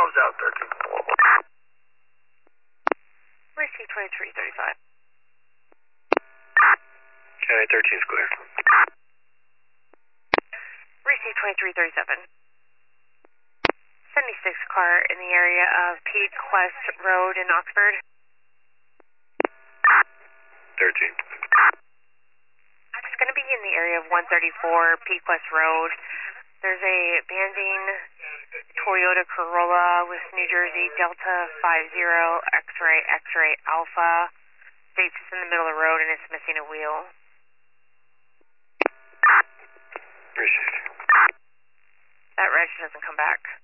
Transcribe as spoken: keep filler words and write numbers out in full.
Tom's out, thirteen. Receive twenty-three thirty-five. Okay, thirteen's clear. Receive twenty-three thirty-seven. seventy-six car in the area of Peak Quest Road in Oxford. thirteen. It's going to be in the area of one thirty-four Peak West Road. There's a abandoned Toyota Corolla with New Jersey Delta five zero X-ray X-ray Alpha. States it's in the middle of the road and it's missing a wheel. Received. That reg doesn't come back.